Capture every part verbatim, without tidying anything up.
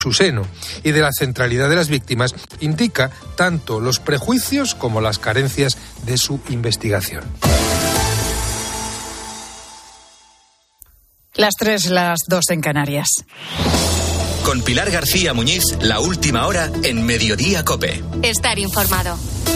su seno y de la centralidad de las víctimas indica tanto los prejuicios como las carencias de su investigación. Las tres, las dos en Canarias. Con Pilar García Muñiz, la última hora en Mediodía COPE. Estar informado.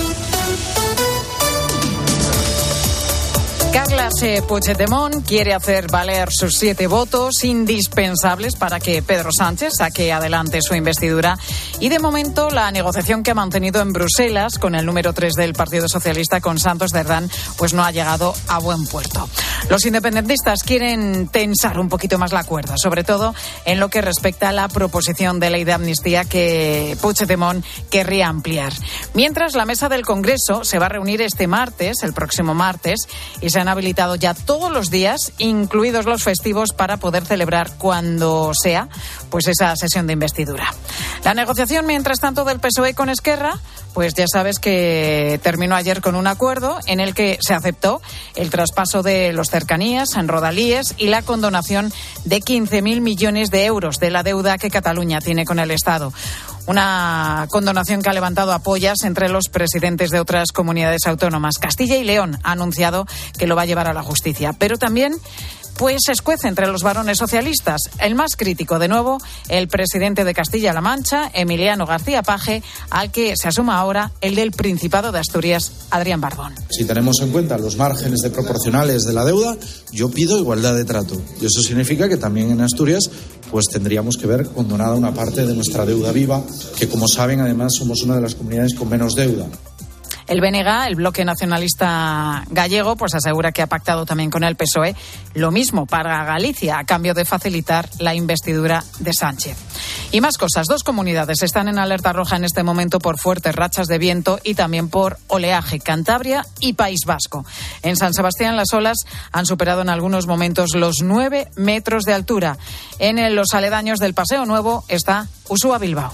Carles Puigdemont quiere hacer valer sus siete votos indispensables para que Pedro Sánchez saque adelante su investidura. Y de momento la negociación que ha mantenido en Bruselas con el número tres del Partido Socialista, con Santos Cerdán, pues no ha llegado a buen puerto. Los independentistas quieren tensar un poquito más la cuerda, sobre todo en lo que respecta a la proposición de ley de amnistía que Puigdemont querría ampliar. Mientras, la mesa del Congreso se va a reunir este martes, el próximo martes, y se han habilitado ya todos los días, incluidos los festivos, para poder celebrar cuando sea pues esa sesión de investidura. La negociación, mientras tanto, del P S O E con Esquerra, pues ya sabes que terminó ayer con un acuerdo en el que se aceptó el traspaso de los cercanías en Rodalíes y la condonación de quince mil millones de euros de la deuda que Cataluña tiene con el Estado. Una condonación que ha levantado apoyas entre los presidentes de otras comunidades autónomas. Castilla y León ha anunciado que lo va a llevar a la justicia, pero también pues se escuece entre los varones socialistas. El más crítico, de nuevo, el presidente de Castilla-La Mancha, Emiliano García Paje, al que se asuma ahora el del Principado de Asturias, Adrián Barbón. Si tenemos en cuenta los márgenes de proporcionales de la deuda, yo pido igualdad de trato. Y eso significa que también en Asturias pues tendríamos que ver condonada una parte de nuestra deuda viva, que, como saben, además somos una de las comunidades con menos deuda. El B N G, el Bloque Nacionalista Gallego, pues asegura que ha pactado también con el P S O E lo mismo para Galicia, a cambio de facilitar la investidura de Sánchez. Y más cosas. Dos comunidades están en alerta roja en este momento por fuertes rachas de viento y también por oleaje: Cantabria y País Vasco. En San Sebastián las olas han superado en algunos momentos los nueve metros de altura. En los aledaños del Paseo Nuevo está Usúa Bilbao.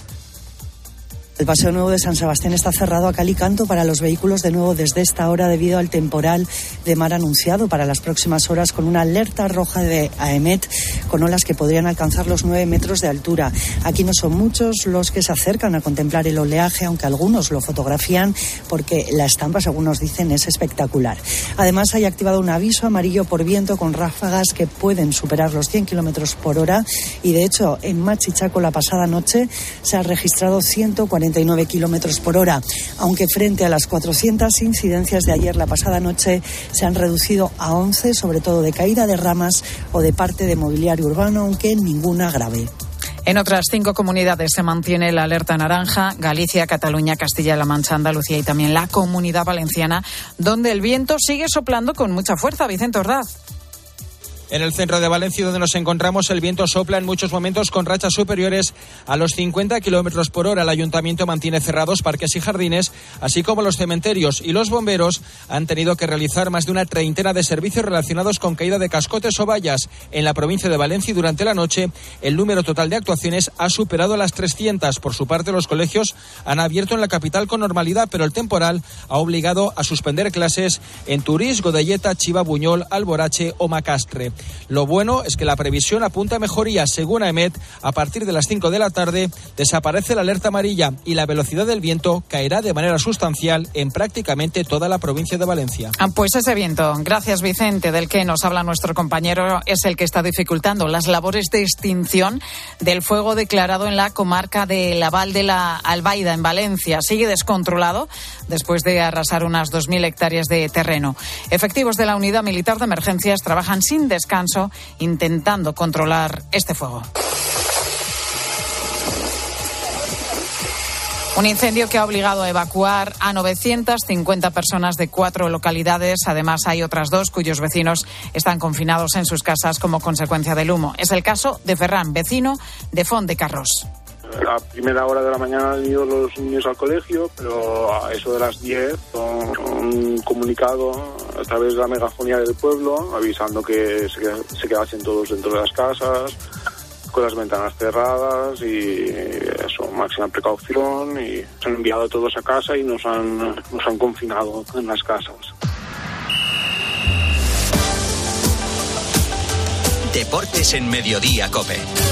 El Paseo Nuevo de San Sebastián está cerrado a cal y canto para los vehículos de nuevo desde esta hora debido al temporal de mar anunciado para las próximas horas, con una alerta roja de AEMET con olas que podrían alcanzar los nueve metros de altura. Aquí no son muchos los que se acercan a contemplar el oleaje, aunque algunos lo fotografían porque la estampa, según nos dicen, es espectacular. Además, hay activado un aviso amarillo por viento con ráfagas que pueden superar los cien kilómetros por hora y, de hecho, en Machichaco la pasada noche se ha registrado ciento cuarenta y nueve kilómetros por hora, aunque frente a las cuatrocientas incidencias de ayer la pasada noche se han reducido a once, sobre todo de caída de ramas o de parte de mobiliario urbano, aunque ninguna grave. En otras cinco comunidades se mantiene la alerta naranja: Galicia, Cataluña, Castilla-La Mancha, Andalucía y también la Comunidad Valenciana, donde el viento sigue soplando con mucha fuerza. Vicente Ordaz. En el centro de Valencia, donde nos encontramos, el viento sopla en muchos momentos con rachas superiores a los cincuenta kilómetros por hora. El ayuntamiento mantiene cerrados parques y jardines, así como los cementerios, y los bomberos han tenido que realizar más de una treintena de servicios relacionados con caída de cascotes o vallas en la provincia de Valencia, y durante la noche el número total de actuaciones ha superado las trescientas. Por su parte, los colegios han abierto en la capital con normalidad, pero el temporal ha obligado a suspender clases en Turís, Godelleta, Chiva, Buñol, Alborache o Macastre. Lo bueno es que la previsión apunta a mejoría. Según AEMET, a partir de las cinco de la tarde desaparece la alerta amarilla y la velocidad del viento caerá de manera sustancial en prácticamente toda la provincia de Valencia. Ah, pues ese viento, gracias Vicente, del que nos habla nuestro compañero, es el que está dificultando las labores de extinción del fuego declarado en la comarca de la Val de la Albaida, en Valencia. Sigue descontrolado después de arrasar unas dos mil hectáreas de terreno. Efectivos de la Unidad Militar de Emergencias trabajan sin descanso intentando controlar este fuego. Un incendio que ha obligado a evacuar a novecientas cincuenta personas de cuatro localidades. Además, hay otras dos cuyos vecinos están confinados en sus casas como consecuencia del humo. Es el caso de Ferran, vecino de Font de Carrós. A primera hora de la mañana han ido los niños al colegio, pero a eso de las diez, con un comunicado a través de la megafonía del pueblo, avisando que se, se quedasen todos dentro de las casas, con las ventanas cerradas y eso, máxima precaución, y se han enviado a todos a casa y nos han, nos han confinado en las casas. Deportes en Mediodía COPE.